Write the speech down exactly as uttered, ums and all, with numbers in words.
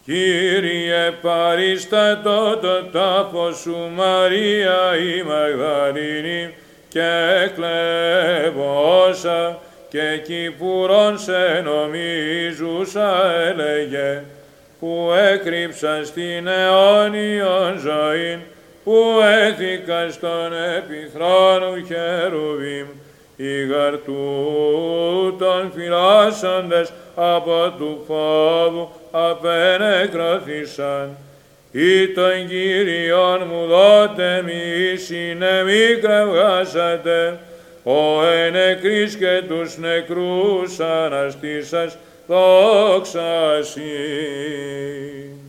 Κύριε παρίστατο το τάφο σου Μαρία η Μαγδαλήνη και κλεβόσα και κυπουρών σε νομίζουσα έλεγε, που έκρυψα στην αιώνιον ζωήν, που έθηκα στον επιθρόνου χερουβίμ, ήγαρ τούτων φυλάσσοντες από του φόβου απενεκρωθήσαν. Ή τον Κύριον μου δότε μη συνεμή κραυγάσατε, ο ενεκρής και τους νεκρούς αναστήσας δόξα σοι.